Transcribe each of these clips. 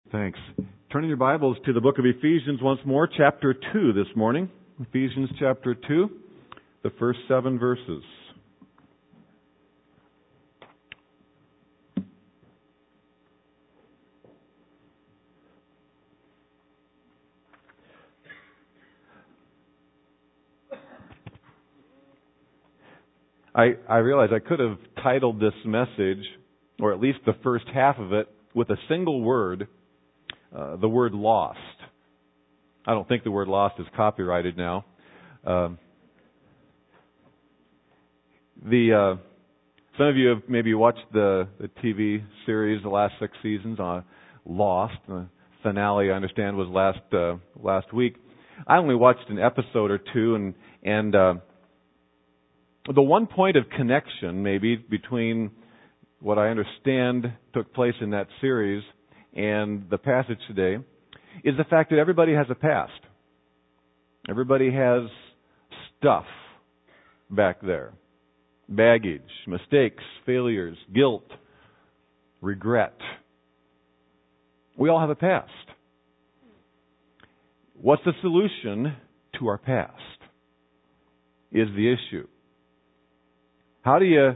Thanks. Turning your Bibles to the book of Ephesians once more, chapter 2 this morning. Ephesians chapter 2, the first 7 verses. I realize I could have titled this message, or at least the first half of it, with a single word, the word lost. I don't think the word lost is copyrighted now. Some of you have maybe watched the TV series, the last 6 seasons on Lost. The finale, I understand, was last week. I only watched an episode or two, and the one point of connection, maybe, between what I understand took place in that series and the passage today is the fact that everybody has a past. Everybody has stuff back there. Baggage, mistakes, failures, guilt, regret. We all have a past. What's the solution to our past is the issue. How do you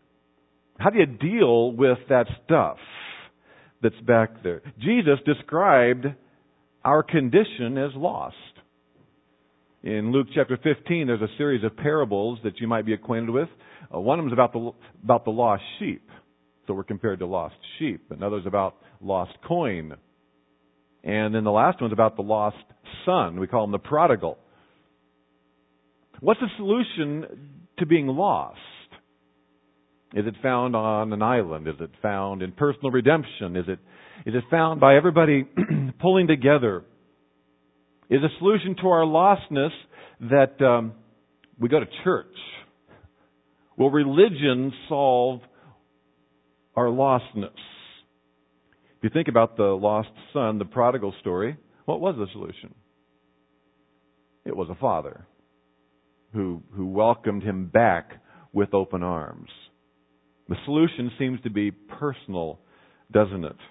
deal with that stuff that's back there? Jesus described our condition as lost. In Luke chapter 15, there's a series of parables that you might be acquainted with. One of them is about the lost sheep. So we're compared to lost sheep. Another's about lost coin. And then the last one's about the lost son. We call him the prodigal. What's the solution to being lost? Is it found on an island? Is it found in personal redemption? Is it found by everybody pulling together? Is a solution to our lostness that we go to church? Will religion solve our lostness? If you think about the lost son, the prodigal story, what was the solution? It was a father who welcomed him back with open arms. The solution seems to be personal, doesn't it?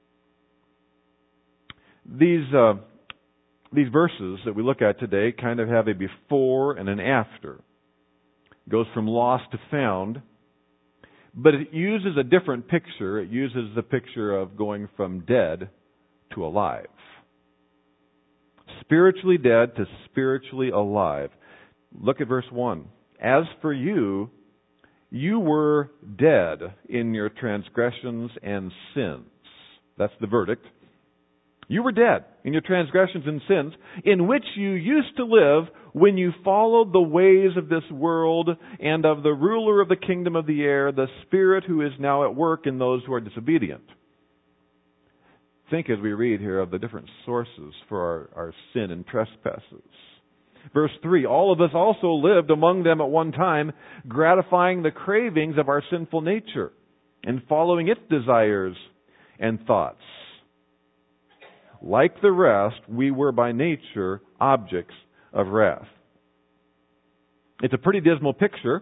These verses that we look at today kind of have a before and an after. It goes from lost to found, but it uses a different picture. It uses the picture of going from dead to alive. Spiritually dead to spiritually alive. Look at verse 1. As for you, you were dead in your transgressions and sins. That's the verdict. You were dead in your transgressions and sins, in which you used to live when you followed the ways of this world and of the ruler of the kingdom of the air, the Spirit who is now at work in those who are disobedient. Think as we read here of the different sources for our sin and trespasses. Verse 3, all of us also lived among them at one time, gratifying the cravings of our sinful nature and following its desires and thoughts. Like the rest, we were by nature objects of wrath. It's a pretty dismal picture.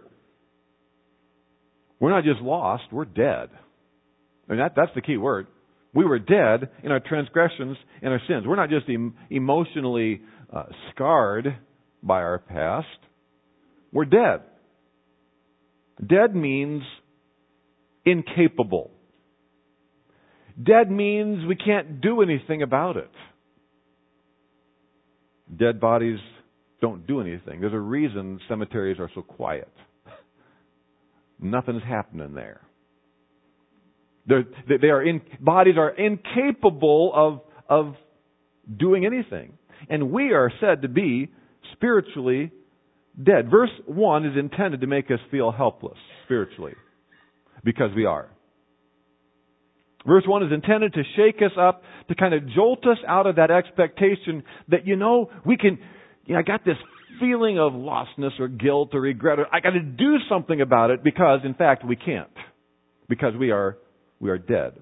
We're not just lost, we're dead. I mean, that's the key word. We were dead in our transgressions and our sins. We're not just emotionally scarred by our past. We're dead. Dead means incapable. Dead means we can't do anything about it. Dead bodies don't do anything. There's a reason cemeteries are so quiet. Nothing's happening there. Bodies are incapable of doing anything. And we are said to be spiritually dead. Verse 1 is intended to make us feel helpless spiritually, because we are. Verse 1 is intended to shake us up, to kind of jolt us out of that expectation that, I got this feeling of lostness or guilt or regret, or I got to do something about it, because, in fact, we can't. Because we are dead.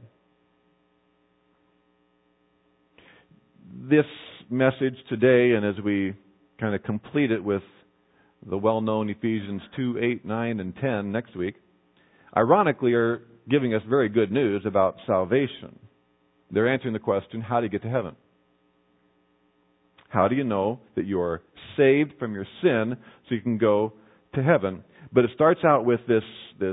This message today, and as we kind of complete it with the well-known Ephesians 2, 8, 9, and 10 next week, ironically are giving us very good news about salvation. They're answering the question, how do you get to heaven? How do you know that you are saved from your sin so you can go to heaven? But it starts out with this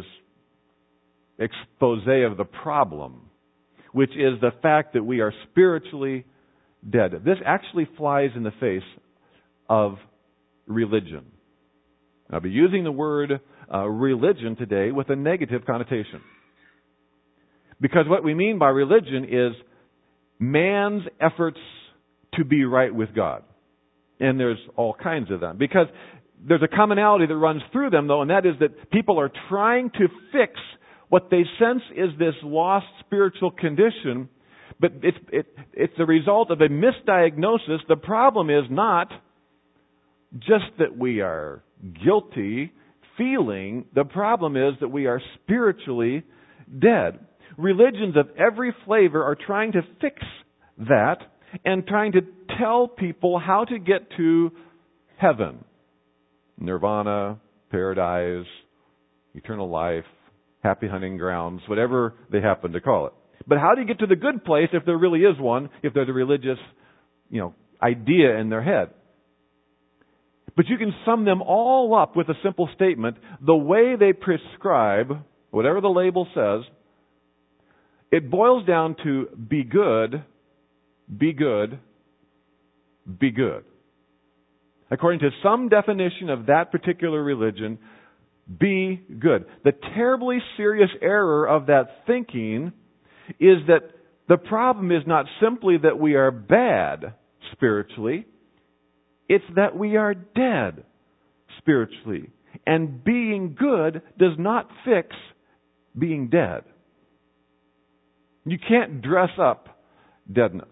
expose of the problem, which is the fact that we are spiritually dead. This actually flies in the face of religion. I'll be using the word religion today with a negative connotation. Because what we mean by religion is man's efforts to be right with God. And there's all kinds of them. Because there's a commonality that runs through them, though, and that is that people are trying to fix what they sense is this lost spiritual condition, but it's the result of a misdiagnosis. The problem is not just that we are guilty feeling. The problem is that we are spiritually dead. Religions of every flavor are trying to fix that and trying to tell people how to get to heaven. Nirvana, paradise, eternal life, happy hunting grounds, whatever they happen to call it. But how do you get to the good place if there really is one, if there's a religious, idea in their head? But you can sum them all up with a simple statement. The way they prescribe, whatever the label says, it boils down to be good, be good, be good. According to some definition of that particular religion, be good. The terribly serious error of that thinking is that the problem is not simply that we are bad spiritually, it's that we are dead spiritually. And being good does not fix being dead. You can't dress up deadness.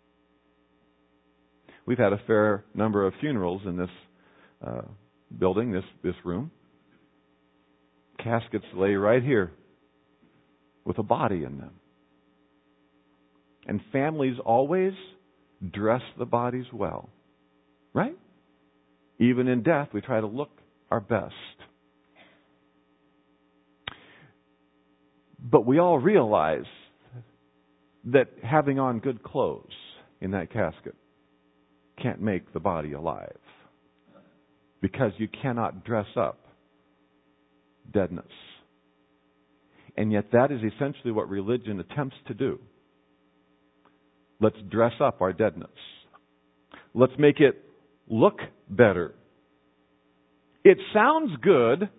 We've had a fair number of funerals in this building, this room. Caskets lay right here with a body in them. And families always dress the bodies well. Right? Even in death, we try to look our best. But we all realize that having on good clothes in that casket can't make the body alive. Because you cannot dress up deadness. And yet that is essentially what religion attempts to do. Let's dress up our deadness. Let's make it look better. It sounds good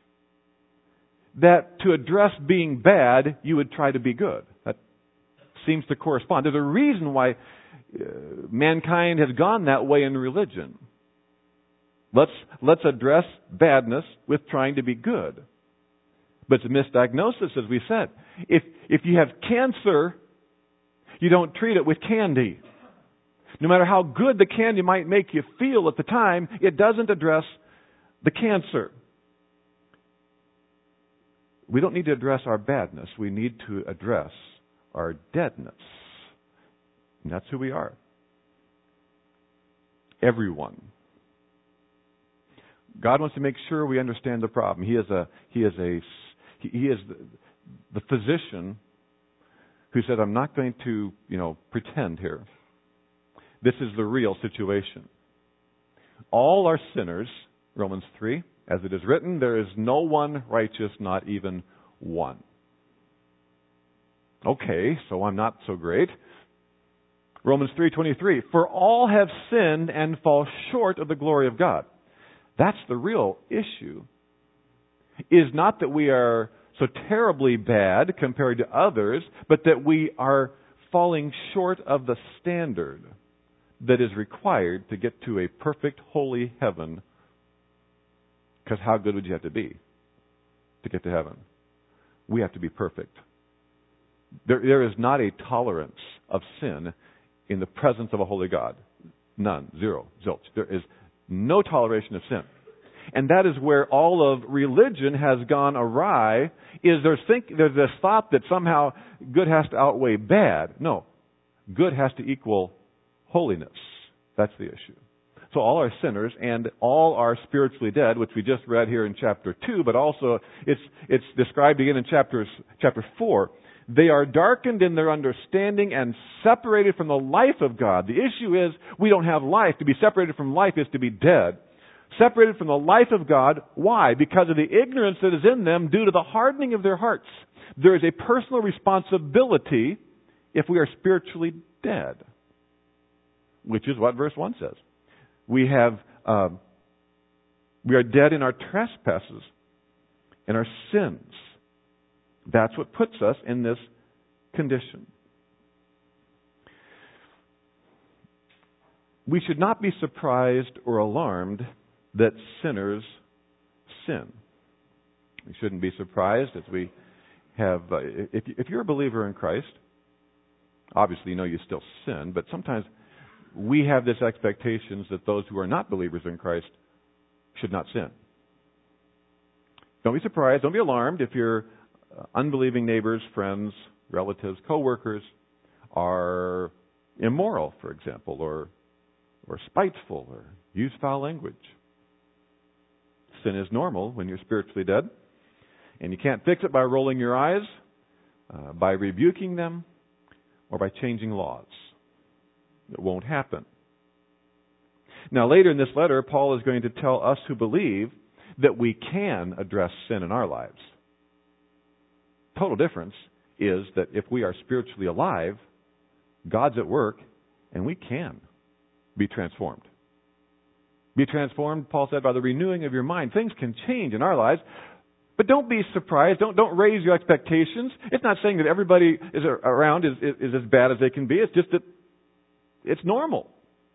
that to address being bad, you would try to be good. That seems to correspond. There's a reason why mankind has gone that way in religion. Let's address badness with trying to be good. But it's a misdiagnosis, as we said. If you have cancer, you don't treat it with candy. No matter how good the candy might make you feel at the time, it doesn't address the cancer. We don't need to address our badness. We need to address our deadness. And that's who we are. Everyone. God wants to make sure we understand the problem. He is the physician who said, I'm not going to, pretend here. This is the real situation. All are sinners, Romans 3. As it is written, there is no one righteous, not even one. Okay, so I'm not so great. Romans 3:23. For all have sinned and fall short of the glory of God. That's the real issue. Is not that we are so terribly bad compared to others, but that we are falling short of the standard that is required to get to a perfect, holy heaven. Because how good would you have to be to get to heaven? We have to be perfect. There is not a tolerance of sin in the presence of a holy God. None. Zero. Zilch. There is no toleration of sin. And that is where all of religion has gone awry, is there's this thought that somehow good has to outweigh bad. No. Good has to equal holiness. That's the issue. So all are sinners and all are spiritually dead, which we just read here in chapter 2, but also it's described again in chapter 4, They are darkened in their understanding and separated from the life of God. The issue is we don't have life. To be separated from life is to be dead. Separated from the life of God. Why? Because of the ignorance that is in them due to the hardening of their hearts. There is a personal responsibility if we are spiritually dead. Which is what verse 1 says. We are dead in our trespasses and our sins. That's what puts us in this condition. We should not be surprised or alarmed that sinners sin. We shouldn't be surprised as we have, if you're a believer in Christ, obviously you know you still sin, but sometimes we have this expectation that those who are not believers in Christ should not sin. Don't be surprised, don't be alarmed if your unbelieving neighbors, friends, relatives, co-workers are immoral, for example, or spiteful, or use foul language. Sin is normal when you're spiritually dead, and you can't fix it by rolling your eyes, by rebuking them, or by changing laws. It won't happen. Now, later in this letter, Paul is going to tell us who believe that we can address sin in our lives. Total difference is that if we are spiritually alive, God's at work, and we can be transformed. Be transformed, Paul said, by the renewing of your mind. Things can change in our lives, but don't be surprised. Don't raise your expectations. It's not saying that everybody is around is as bad as they can be. It's just that it's normal.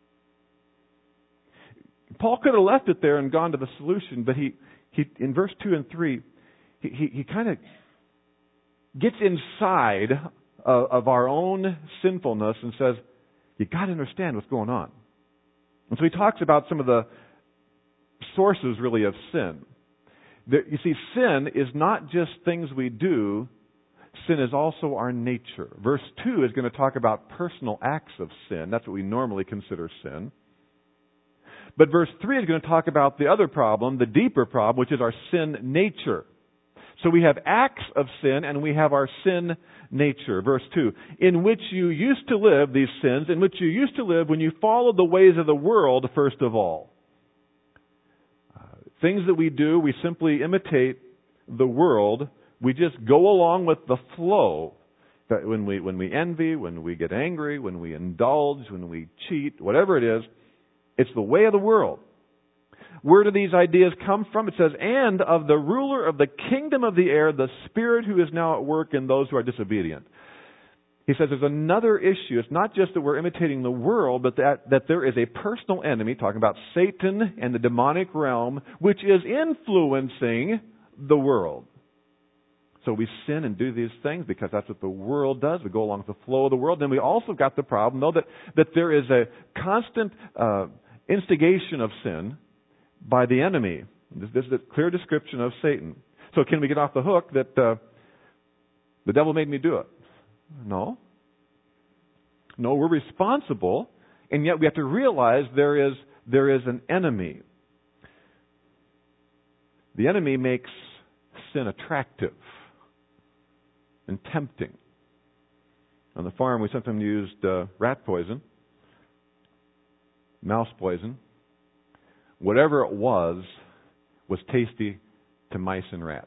Paul could have left it there and gone to the solution, but he in verse 2 and 3, he kind of gets inside of our own sinfulness and says, you got to understand what's going on. And so he talks about some of the sources, really, of sin. You see, sin is not just things we do. Sin is also our nature. Verse 2 is going to talk about personal acts of sin. That's what we normally consider sin. But verse 3 is going to talk about the other problem, the deeper problem, which is our sin nature. So we have acts of sin and we have our sin nature. Verse 2, in which you used to live, these sins, in which you used to live when you followed the ways of the world, first of all. Things that we do, we simply imitate the world. We just go along with the flow. When we envy, when we get angry, when we indulge, when we cheat, whatever it is, it's the way of the world. Where do these ideas come from? It says, and of the ruler of the kingdom of the air, the spirit who is now at work in those who are disobedient. He says there's another issue. It's not just that we're imitating the world, but that there is a personal enemy, talking about Satan and the demonic realm, which is influencing the world. So we sin and do these things because that's what the world does. We go along with the flow of the world. Then we also got the problem, though, that there is a constant instigation of sin by the enemy. This is a clear description of Satan. So can we get off the hook that the devil made me do it? No. No, we're responsible, and yet we have to realize there is an enemy. The enemy makes sin attractive and tempting. On the farm, we sometimes used rat poison, mouse poison. Whatever it was tasty to mice and rats.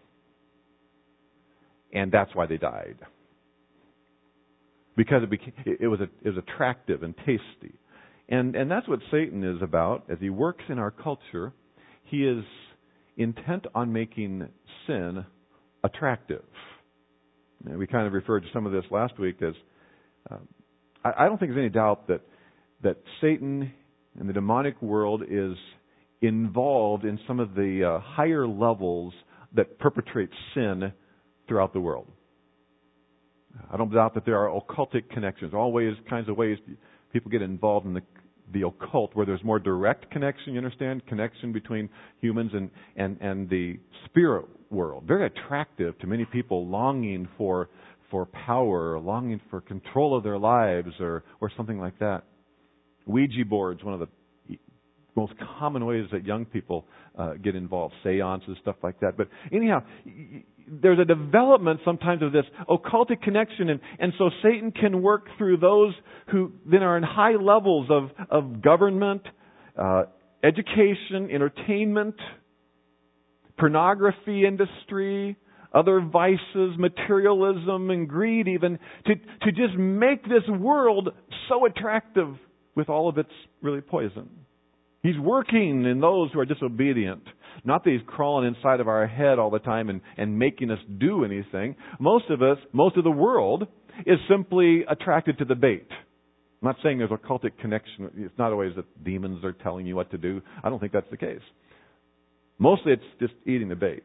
And that's why they died. Because it was attractive and tasty. And that's what Satan is about. As he works in our culture, he is intent on making sin attractive. And we kind of referred to some of this last week as, I don't think there's any doubt that Satan and the demonic world is involved in some of the higher levels that perpetrate sin throughout the world. I don't doubt that there are occultic connections, kinds of ways people get involved in the occult, where there's more direct connection, you understand, connection between humans and the spirit world. Very attractive to many people, longing for power, longing for control of their lives, or something like that. Ouija boards, one of the most common ways that young people get involved, seances, stuff like that. But anyhow, there's a development sometimes of this occultic connection, and so Satan can work through those who then are in high levels of government, education, entertainment, pornography industry, other vices, materialism, and greed even, to just make this world so attractive with all of its really poison. He's working in those who are disobedient. Not that He's crawling inside of our head all the time and making us do anything. Most of the world is simply attracted to the bait. I'm not saying there's a cultic connection. It's not always that demons are telling you what to do. I don't think that's the case. Mostly it's just eating the bait.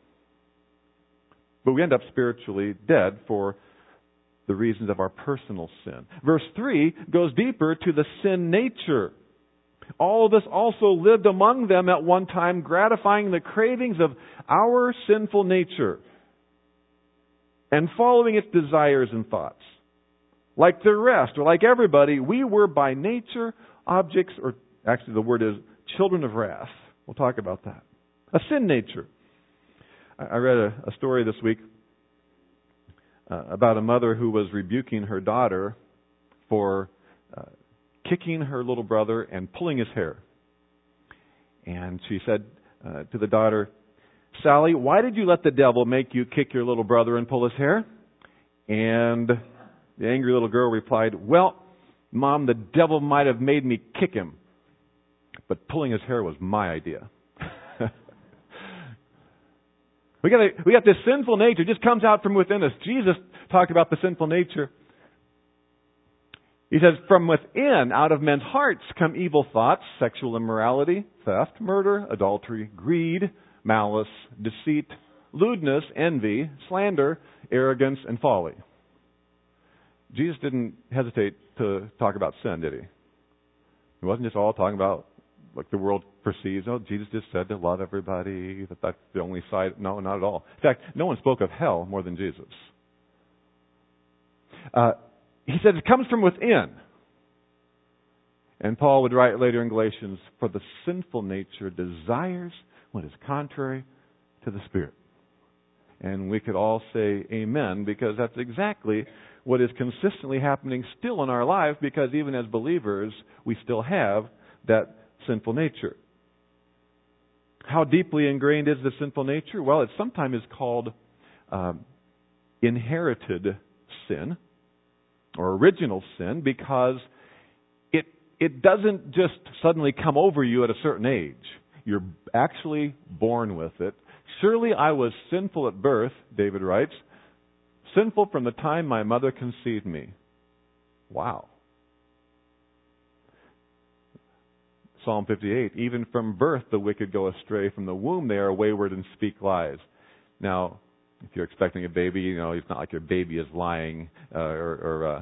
But we end up spiritually dead for the reasons of our personal sin. Verse 3 goes deeper to the sin nature. All of us also lived among them at one time, gratifying the cravings of our sinful nature and following its desires and thoughts. Like the rest, or like everybody, we were by nature objects, or actually the word is children of wrath. We'll talk about that. A sin nature. I read a story this week about a mother who was rebuking her daughter for kicking her little brother and pulling his hair. And she said to the daughter, "Sally, why did you let the devil make you kick your little brother and pull his hair?" And the angry little girl replied, "Well, Mom, the devil might have made me kick him, but pulling his hair was my idea." We got this sinful nature. It just comes out from within us. Jesus talked about the sinful nature. He says, from within, out of men's hearts, come evil thoughts, sexual immorality, theft, murder, adultery, greed, malice, deceit, lewdness, envy, slander, arrogance, and folly. Jesus didn't hesitate to talk about sin, did he? He wasn't just all talking about like the world perceives. Oh, Jesus just said to love everybody, that's the only side. No, not at all. In fact, no one spoke of hell more than Jesus. He said it comes from within. And Paul would write later in Galatians, for the sinful nature desires what is contrary to the Spirit. And we could all say amen, because that's exactly what is consistently happening still in our life, because even as believers, we still have that sinful nature. How deeply ingrained is the sinful nature? Well, it sometimes is called inherited sin or original sin, because it doesn't just suddenly come over you at a certain age. You're actually born with it. Surely I was sinful at birth, David writes, sinful from the time my mother conceived me. Wow. Psalm 58, even from birth the wicked go astray. From the womb they are wayward and speak lies. Now, if you're expecting a baby, it's not like your baby is lying or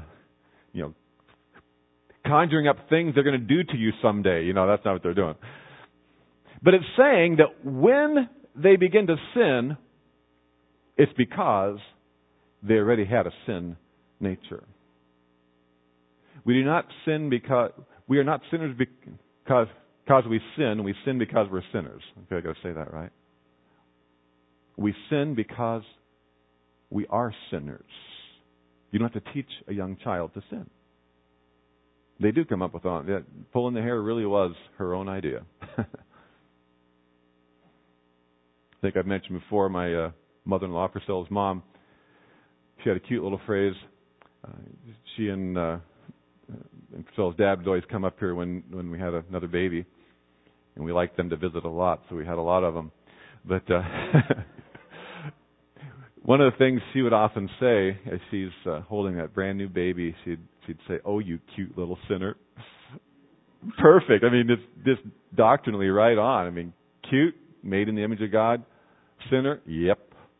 conjuring up things they're going to do to you someday. That's not what they're doing. But it's saying that when they begin to sin, it's because they already had a sin nature. We do not sin because we are not sinners because we sin. We sin because we're sinners. Okay, I got to say that right. We sin because we are sinners. You don't have to teach a young child to sin. They do come up with pulling the hair really was her own idea. I think I've mentioned before, my mother-in-law, Priscilla's mom, she had a cute little phrase. She and Priscilla's dad would always come up here when we had another baby, and we liked them to visit a lot, so we had a lot of them. But one of the things she would often say as she's holding that brand new baby, she'd say, "Oh, you cute little sinner." Perfect. I mean, it's just doctrinally right on. I mean, cute, made in the image of God. Sinner? Yep.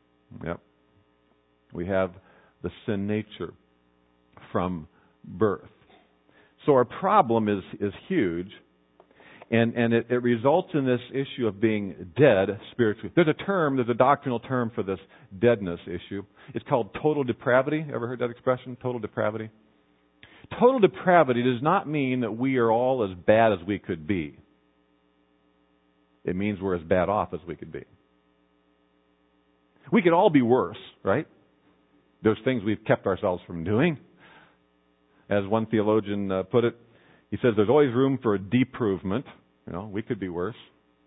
We have the sin nature from birth. So our problem is huge, and it results in this issue of being dead spiritually. There's a doctrinal term for this deadness issue. It's called total depravity. Ever heard that expression, total depravity? Total depravity does not mean that we are all as bad as we could be. It means we're as bad off as we could be. We could all be worse, right? There's things we've kept ourselves from doing. As one theologian put it, he says there's always room for a deprovement. We could be worse.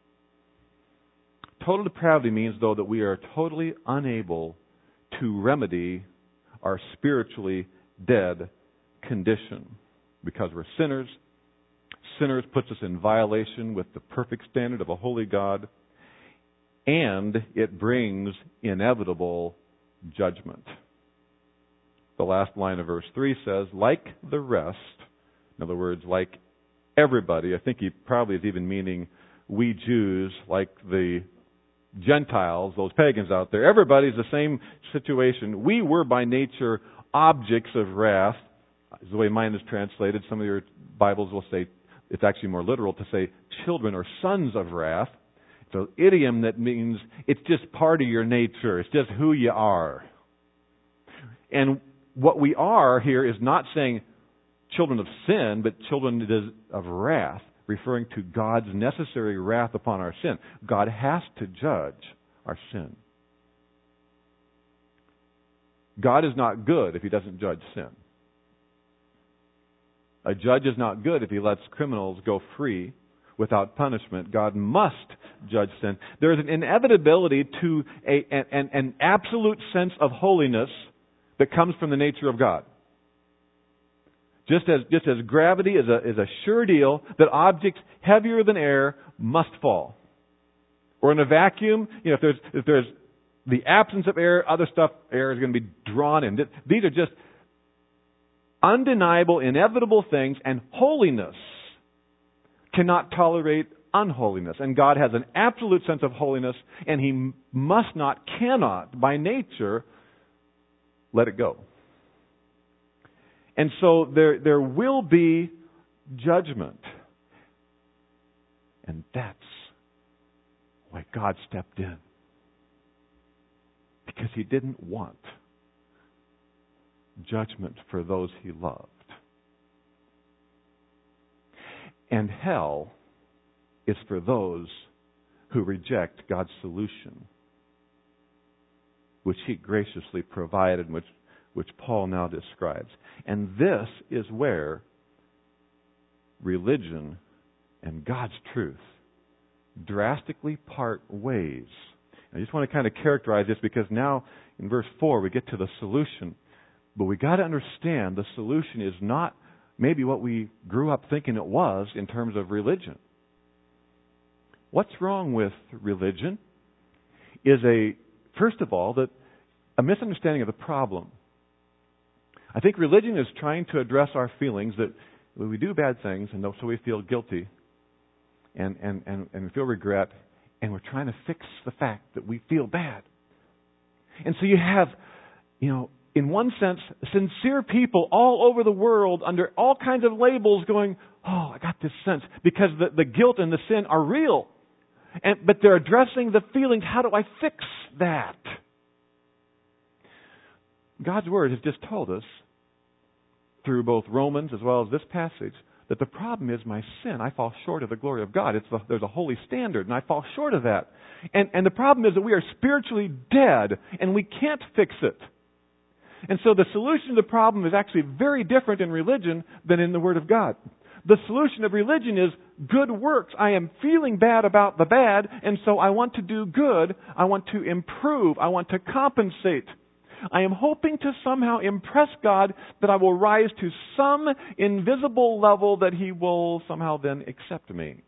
Total depravity means, though, that we are totally unable to remedy our spiritually dead condition because we're sinners. Sinners puts us in violation with the perfect standard of a holy God, and it brings inevitable judgment. The last line of verse 3 says, like the rest, in other words, like everybody, I think he probably is even meaning we Jews, like the Gentiles, those pagans out there, everybody's the same situation. We were by nature objects of wrath, is the way mine is translated. Some of your Bibles will say, it's actually more literal to say children or sons of wrath. It's an idiom that means it's just part of your nature. It's just who you are. And what we are here is not saying children of sin, but children of wrath, referring to God's necessary wrath upon our sin. God has to judge our sin. God is not good if He doesn't judge sin. A judge is not good if he lets criminals go free without punishment. God must judge sin. There is an inevitability to an absolute sense of holiness that comes from the nature of God. Just as gravity is a sure deal that objects heavier than air must fall. Or in a vacuum, if there's the absence of air, air is going to be drawn in. These are just undeniable, inevitable things, and holiness cannot tolerate unholiness. And God has an absolute sense of holiness, and He must not, cannot, by nature, let it go. And so there will be judgment. And that's why God stepped in. Because He didn't want judgment for those He loved. And hell is for those who reject God's solution, which He graciously provided, which Paul now describes. And this is where religion and God's truth drastically part ways. I just want to kind of characterize this because now in verse 4 we get to the solution. But we got to understand the solution is not maybe what we grew up thinking it was in terms of religion. What's wrong with religion is first of all, a misunderstanding of the problem. I think religion is trying to address our feelings that we do bad things, and so we feel guilty and we feel regret, and we're trying to fix the fact that we feel bad. And so you have, in one sense, sincere people all over the world under all kinds of labels going, oh, I got this sense, because the guilt and the sin are real. But they're addressing the feelings. How do I fix that? God's Word has just told us, through both Romans as well as this passage, that the problem is my sin. I fall short of the glory of God. There's a holy standard, and I fall short of that. And the problem is that we are spiritually dead, and we can't fix it. And so the solution to the problem is actually very different in religion than in the Word of God. The solution of religion is good works. I am feeling bad about the bad, and so I want to do good. I want to improve. I want to compensate. I am hoping to somehow impress God that I will rise to some invisible level that He will somehow then accept me.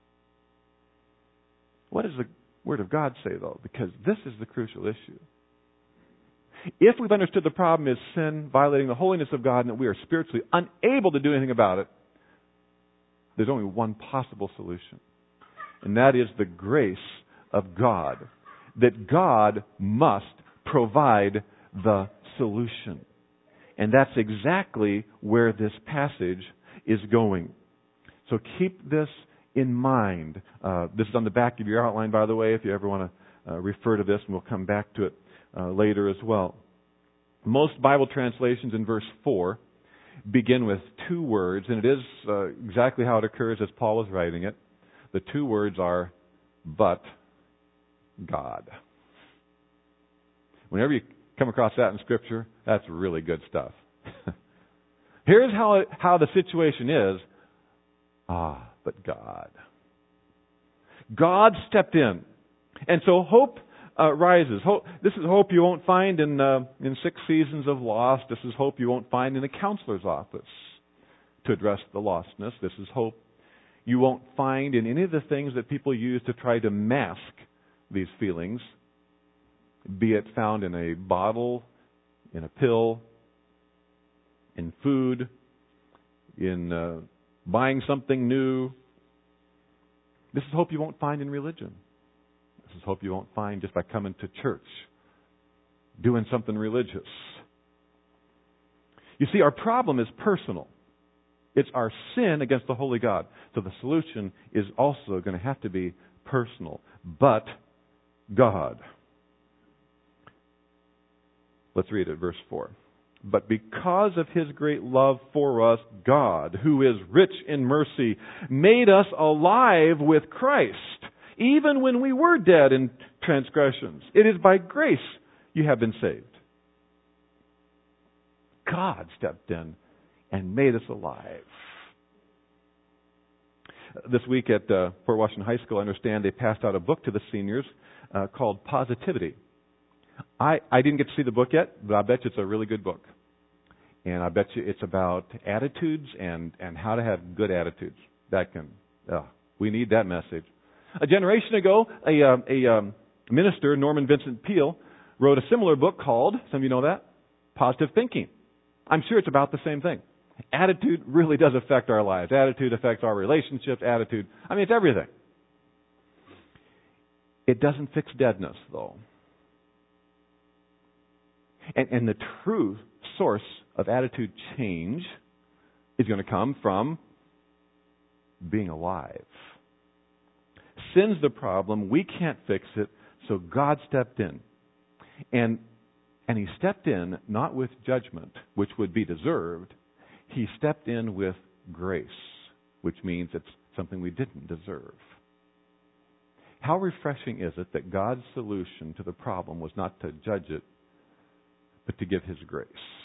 What does the Word of God say, though? Because this is the crucial issue. If we've understood the problem is sin, violating the holiness of God, and that we are spiritually unable to do anything about it, there's only one possible solution. And that is the grace of God. That God must provide the solution. And that's exactly where this passage is going. So keep this in mind. This is on the back of your outline, by the way, if you ever want to refer to this, and we'll come back to it later as well. Most Bible translations in verse 4 begin with two words, and it is exactly how it occurs as Paul was writing it. The two words are, but God. Whenever you come across that in Scripture, that's really good stuff. Here's how the situation is. But God. God stepped in. And so hope rises. This is hope you won't find in 6 seasons of loss. This is hope you won't find in a counselor's office to address the lostness. This is hope you won't find in any of the things that people use to try to mask these feelings, be it found in a bottle, in a pill, in food, in buying something new. This is hope you won't find in religion. This is hope you won't find just by coming to church, doing something religious. You see, our problem is personal. It's our sin against the holy God. So the solution is also going to have to be personal. But God. Let's read it, verse 4. But because of His great love for us, God, who is rich in mercy, made us alive with Christ, even when we were dead in transgressions. It is by grace you have been saved. God stepped in and made us alive. This week at Fort Washington High School, I understand they passed out a book to the seniors called Positivity. I didn't get to see the book yet, but I bet you it's a really good book. And I bet you it's about attitudes and how to have good attitudes. We need that message. A generation ago, a minister, Norman Vincent Peale, wrote a similar book called, some of you know that, Positive Thinking. I'm sure it's about the same thing. Attitude really does affect our lives. Attitude affects our relationships. It's everything. It doesn't fix deadness, though. And the true source of attitude change is going to come from being alive. Sin's the problem. We can't fix it, so God stepped in. And He stepped in not with judgment, which would be deserved. He stepped in with grace, which means it's something we didn't deserve. How refreshing is it that God's solution to the problem was not to judge it, but to give His grace?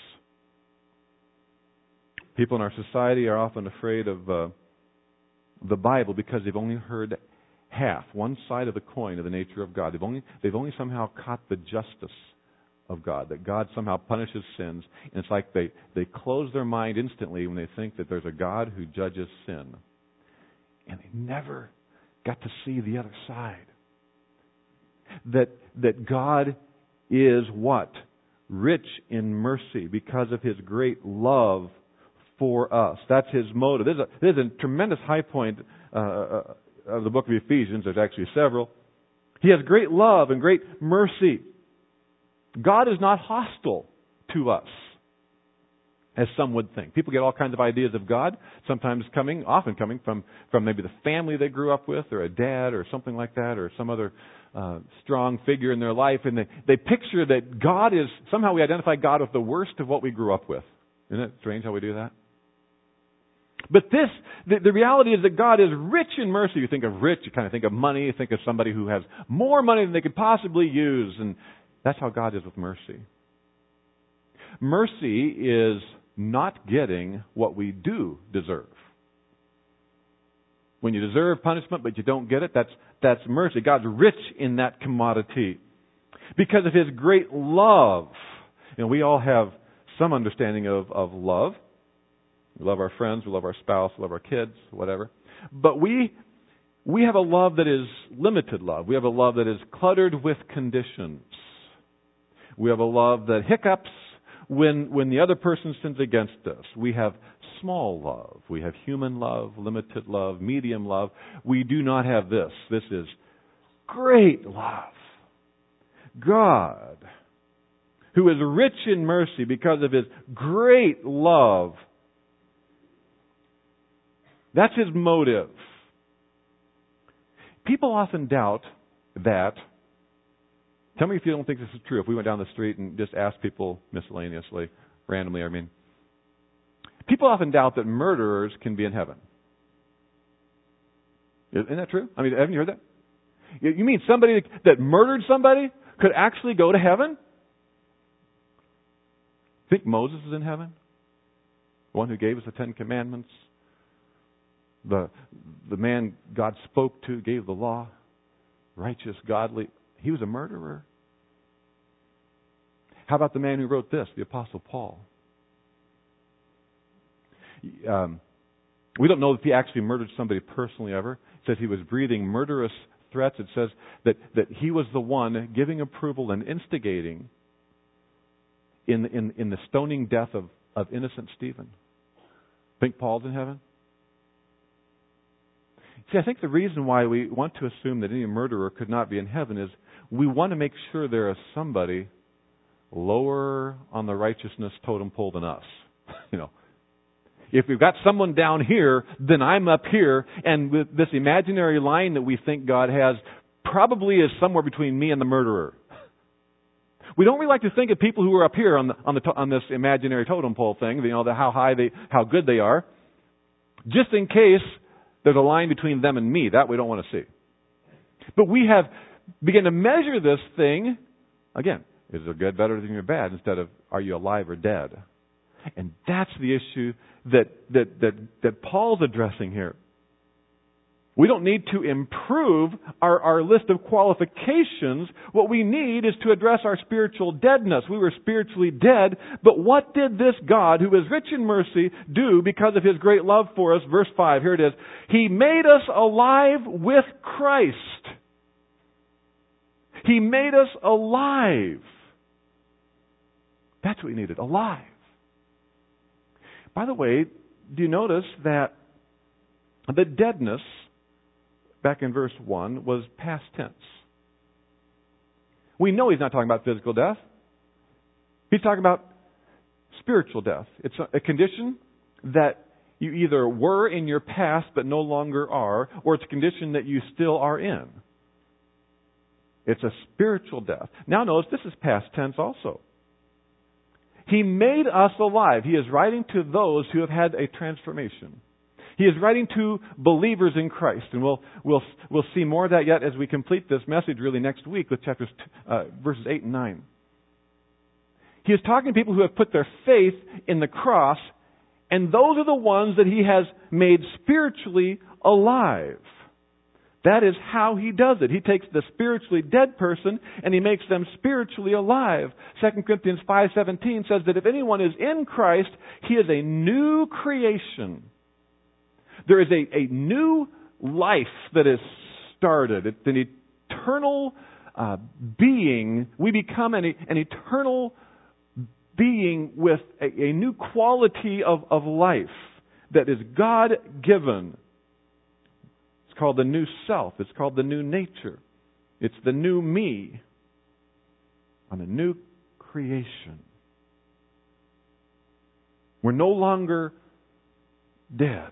People in our society are often afraid of the Bible because they've only heard one side of the coin of the nature of God. They've only somehow caught the justice of God, that God somehow punishes sins. And it's like they close their mind instantly when they think that there's a God who judges sin. And they never got to see the other side. That God is what? Rich in mercy because of His great love for us. That's His motive. There's a tremendous high point of the book of Ephesians. There's actually several. He has great love and great mercy. God is not hostile to us, as some would think. People get all kinds of ideas of God, often coming from maybe the family they grew up with, or a dad, or something like that, or some other strong figure in their life, and they picture that God is, somehow we identify God with the worst of what we grew up with. Isn't it strange how we do that? But the reality is that God is rich in mercy. You think of rich, you kind of think of money, you think of somebody who has more money than they could possibly use, and that's how God is with mercy. Mercy is not getting what we do deserve. When you deserve punishment but you don't get it, that's mercy. God's rich in that commodity. Because of His great love. We all have some understanding of love. We love our friends, we love our spouse, we love our kids, whatever. But we have a love that is limited love. We have a love that is cluttered with conditions. We have a love that hiccups when the other person sins against us. We have small love. We have human love, limited love, medium love. We do not have this. This is great love. God, who is rich in mercy because of His great love. That's His motive. People often doubt that. Tell me if you don't think this is true. If we went down the street and just asked people miscellaneously, randomly, people often doubt that murderers can be in heaven. Isn't that true? Haven't you heard that? You mean somebody that murdered somebody could actually go to heaven? Think Moses is in heaven? The one who gave us the Ten Commandments? The man God spoke to, gave the law, righteous, godly. He was a murderer. How about the man who wrote this, the Apostle Paul? We don't know if he actually murdered somebody personally ever. It says he was breathing murderous threats. It says that he was the one giving approval and instigating in the stoning death of innocent Stephen. Think Paul's in heaven? See, I think the reason why we want to assume that any murderer could not be in heaven is we want to make sure there is somebody lower on the righteousness totem pole than us. If we've got someone down here, then I'm up here, and with this imaginary line that we think God has probably is somewhere between me and the murderer. We don't really like to think of people who are up here on this imaginary totem pole thing, how good they are, just in case there's a line between them and me. That we don't want to see. But we have begun to measure this thing, again, is it good, better than you're bad, instead of are you alive or dead? And that's the issue that Paul's addressing here. We don't need to improve our list of qualifications. What we need is to address our spiritual deadness. We were spiritually dead, but what did this God, who is rich in mercy, do because of His great love for us? Verse 5, here it is. He made us alive with Christ. He made us alive. That's what we needed, alive. By the way, do you notice that the deadness, back in verse 1, was past tense? We know he's not talking about physical death. He's talking about spiritual death. It's a condition that you either were in your past but no longer are, or it's a condition that you still are in. It's a spiritual death. Now notice this is past tense also. He made us alive. He is writing to those who have had a transformation. He is writing to believers in Christ, and we'll see more of that yet as we complete this message really next week with verses 8 and 9. He is talking to people who have put their faith in the cross, and those are the ones that He has made spiritually alive. That is how He does it. He takes the spiritually dead person and He makes them spiritually alive. 2 Corinthians 5:17 says that if anyone is in Christ, he is a new creation. There is a new life that is started. It's an eternal being. We become an eternal being with a new quality of life that is God-given. It's called the new self. It's called the new nature. It's the new me. I'm a new creation. We're no longer dead.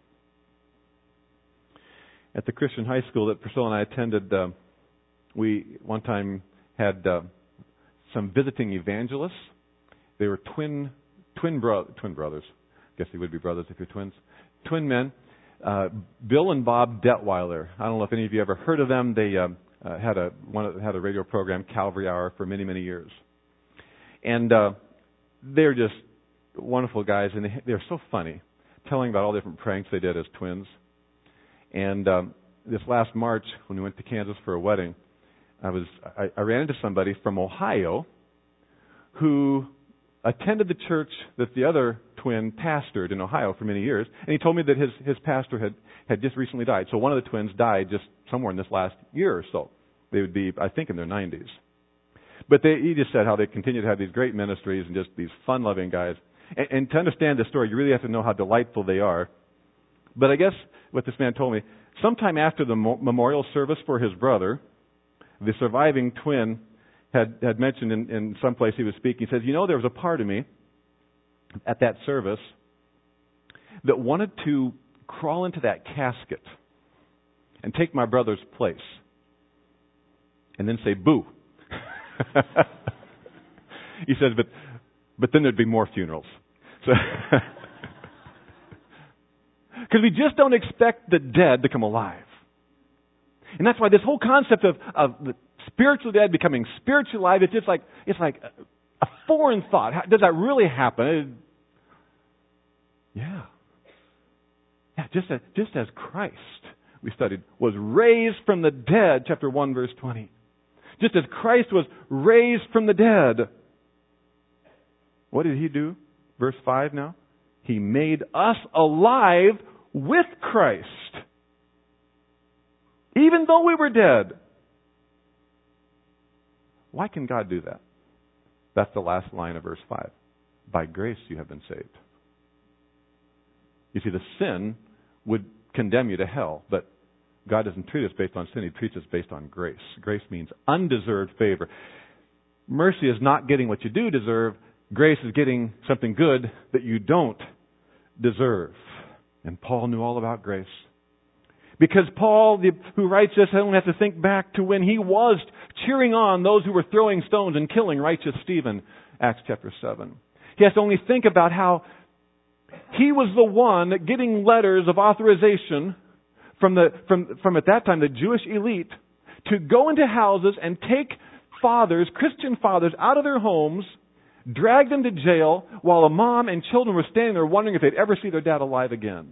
At the Christian high school that Priscilla and I attended, we one time had some visiting evangelists. They were twin brothers. I guess they would be brothers if you're twins. Twin men. Bill and Bob Detweiler. I don't know if any of you ever heard of them. They had a radio program, Calvary Hour, for many, many years. And they're just wonderful guys, and they're so funny, telling about all the different pranks they did as twins. And this last March, when we went to Kansas for a wedding, I ran into somebody from Ohio who attended the church that the other twin pastored in Ohio for many years, and he told me that his pastor had just recently died. So one of the twins died just somewhere in this last year or so. They would be, I think, in their 90s. But he just said how they continue to have these great ministries and just these fun-loving guys. And to understand the story, you really have to know how delightful they are. But I guess what this man told me, sometime after the memorial service for his brother, the surviving twin had mentioned in some place he was speaking, he says, there was a part of me at that service that wanted to crawl into that casket and take my brother's place and then say, boo. He says, but then there'd be more funerals. So, because we just don't expect the dead to come alive. And that's why this whole concept of the spiritual dead becoming spiritually alive, it's like a foreign thought. Does that really happen? Yeah. Yeah, just as Christ, we studied, was raised from the dead, chapter 1, verse 20. Just as Christ was raised from the dead, what did He do? Verse 5 now. He made us alive with Christ, even though we were dead. Why can God do that? That's the last line of verse 5. By grace you have been saved. You see, the sin would condemn you to hell, but God doesn't treat us based on sin. He treats us based on grace. Grace means undeserved favor. Mercy is not getting what you do deserve. Grace is getting something good that you don't deserve. And Paul knew all about grace. Because Paul, who writes this, I don't have to think back to when he was cheering on those who were throwing stones and killing righteous Stephen, Acts chapter 7. He has to only think about how he was the one getting letters of authorization from at that time the Jewish elite to go into houses and take fathers, Christian fathers, out of their homes, drag them to jail while a mom and children were standing there wondering if they'd ever see their dad alive again.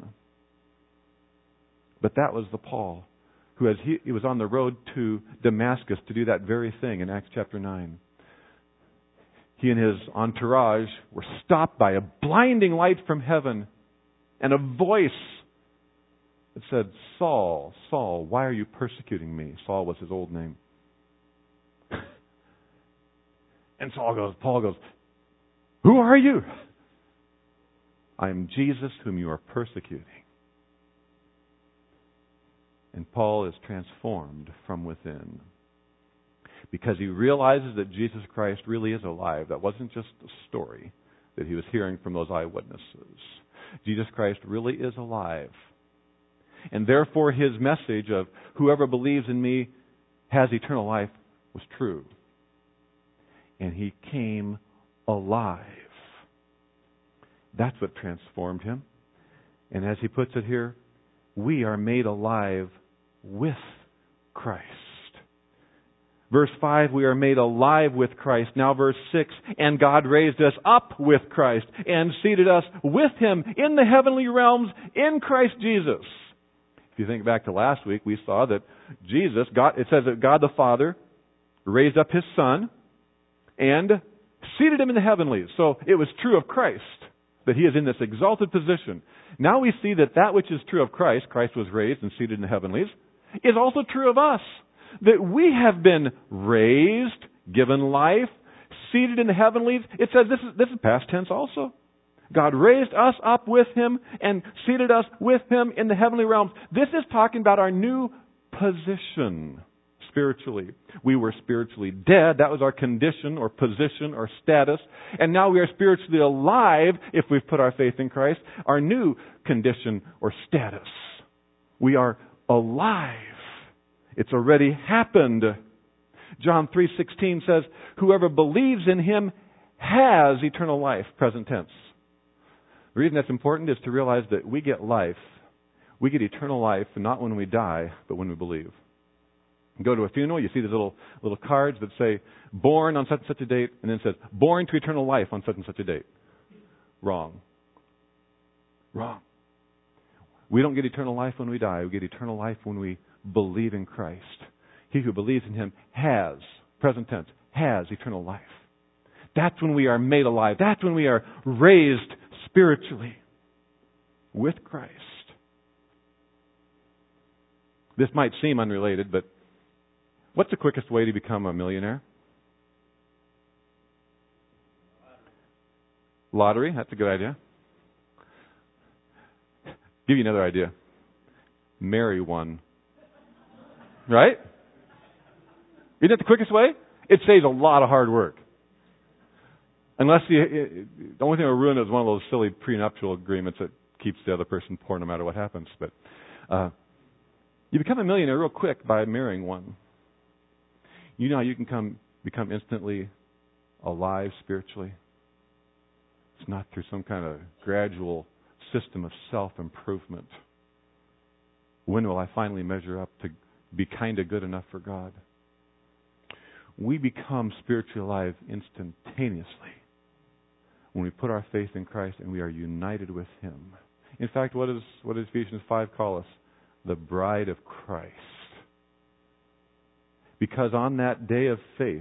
But that was the Paul who, as he was on the road to Damascus to do that very thing in Acts chapter 9. He and his entourage were stopped by a blinding light from heaven and a voice that said, Saul, Saul, why are you persecuting me? Saul was his old name. And Paul goes, who are you? I am Jesus whom you are persecuting. And Paul is transformed from within because he realizes that Jesus Christ really is alive. That wasn't just a story that he was hearing from those eyewitnesses. Jesus Christ really is alive. And therefore his message of whoever believes in me has eternal life was true. And he came alive. That's what transformed him. And as he puts it here, we are made alive with Christ. Verse 5, we are made alive with Christ. Now verse 6, and God raised us up with Christ and seated us with Him in the heavenly realms in Christ Jesus. If you think back to last week, we saw that it says that God the Father raised up His Son and seated Him in the heavenlies. So it was true of Christ that He is in this exalted position. Now we see that which is true of Christ was raised and seated in the heavenlies, is also true of us. That we have been raised, given life, seated in the heavenlies. It says this is past tense also. God raised us up with Him and seated us with Him in the heavenly realms. This is talking about our new position spiritually. We were spiritually dead. That was our condition or position or status. And now we are spiritually alive if we've put our faith in Christ. Our new condition or status. We are alive. It's already happened. John 3:16 says, whoever believes in Him has eternal life, present tense. The reason that's important is to realize that we get life. We get eternal life, not when we die, but when we believe. You go to a funeral, you see these little cards that say, born on such and such a date, and then it says, born to eternal life on such and such a date. Wrong. We don't get eternal life when we die. We get eternal life when we believe in Christ. He who believes in Him has, present tense, has eternal life. That's when we are made alive. That's when we are raised spiritually with Christ. This might seem unrelated, but what's the quickest way to become a millionaire? Lottery. That's a good idea. Give you another idea. Marry one. Right? Isn't that the quickest way? It saves a lot of hard work. Unless the only thing that will ruin it is one of those silly prenuptial agreements that keeps the other person poor no matter what happens. But you become a millionaire real quick by marrying one. You know how you can become instantly alive spiritually? It's not through some kind of gradual system of self-improvement. When will I finally measure up to be kind of good enough for God? we become spiritually alive instantaneously when we put our faith in Christ and we are united with Him. In fact, what does Ephesians 5 call us? The bride of Christ. Because on that day of faith,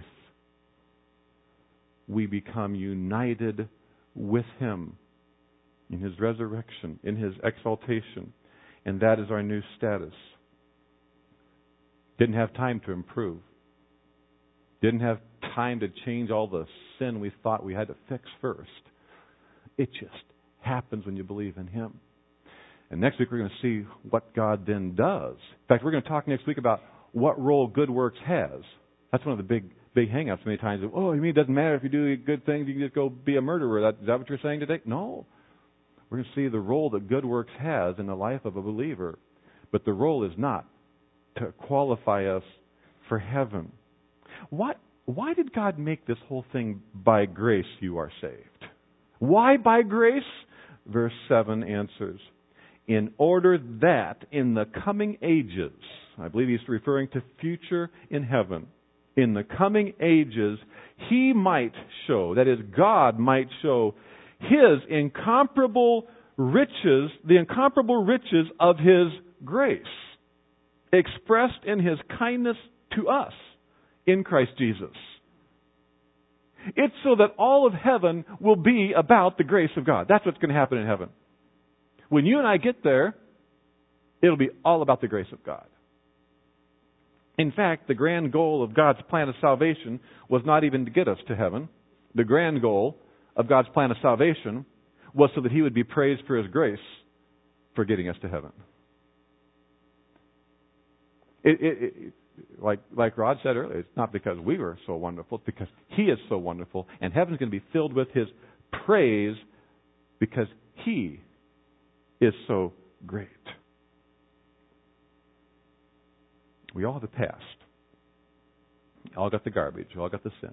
we become united with Him in His resurrection, in His exaltation. And that is our new status. Didn't have time to improve. Didn't have time to change all the sin we thought we had to fix first. It just happens when you believe in Him. And next week we're going to see what God then does. In fact, we're going to talk next week about what role good works has. That's one of the big hang-ups many times. Oh, you mean it doesn't matter if you do good things, you can just go be a murderer. Is that what you're saying today? No. We're going to see the role that good works has in the life of a believer. But the role is not to qualify us for heaven. Why did God make this whole thing by grace you are saved? Why by grace? Verse 7 answers, in order that in the coming ages, I believe he's referring to future in heaven, in the coming ages, He might show, that is, God might show His incomparable riches, the incomparable riches of His grace, expressed in His kindness to us in Christ Jesus. It's so that all of heaven will be about the grace of God. That's what's going to happen in heaven. When you and I get there, it'll be all about the grace of God. In fact, the grand goal of God's plan of salvation was not even to get us to heaven. The grand goal of God's plan of salvation was so that He would be praised for His grace for getting us to heaven. Like Rod said earlier, it's not because we were so wonderful, it's because He is so wonderful, and heaven's going to be filled with His praise because He is so great. We all have the past. We all got the garbage. We all got the sin.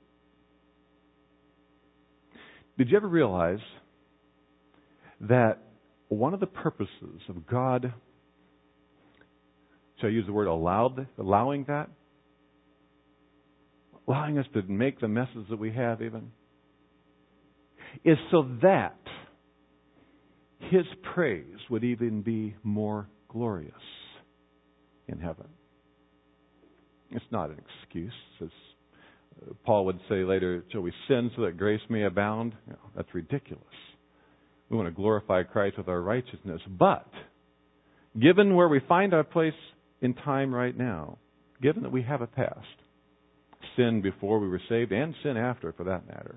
Did you ever realize that one of the purposes of God, shall I use the word allowing that? Allowing us to make the messes that we have even, is so that His praise would even be more glorious in heaven. It's not an excuse. As Paul would say later, shall we sin so that grace may abound? That's ridiculous. We want to glorify Christ with our righteousness. But, given where we find our place in time right now, given that we have a past, sin before we were saved and sin after for that matter,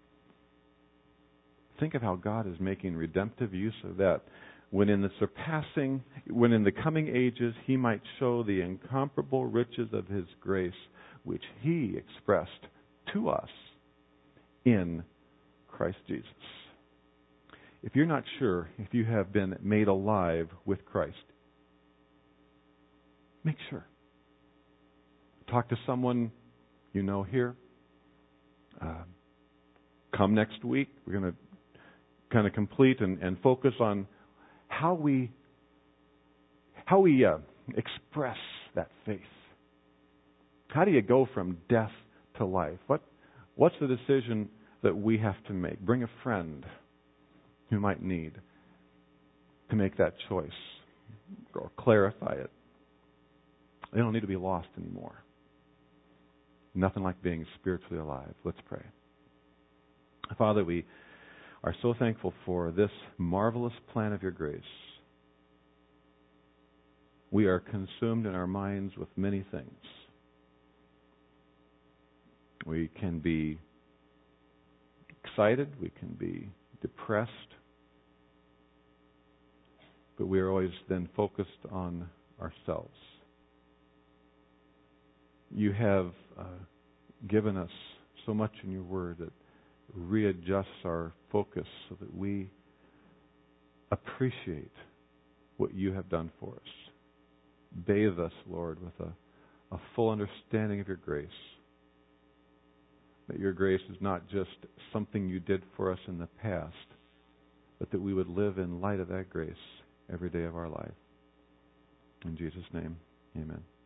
think of how God is making redemptive use of that. When in the coming ages, He might show the incomparable riches of His grace, which He expressed to us in Christ Jesus. If you're not sure if you have been made alive with Christ, make sure. Talk to someone you know here. Come next week. We're going to kind of complete and focus on how we express that faith. How do you go from death to life? What's the decision that we have to make? Bring a friend who might need to make that choice or clarify it. They don't need to be lost anymore. Nothing like being spiritually alive. Let's pray. Father, we are so thankful for this marvelous plan of Your grace. We are consumed in our minds with many things. We can be excited, we can be depressed, but we are always then focused on ourselves. You have given us so much in Your Word that readjusts our focus so that we appreciate what You have done for us. Bathe us, Lord, with a full understanding of Your grace. That Your grace is not just something You did for us in the past, but that we would live in light of that grace every day of our life. In Jesus' name, amen.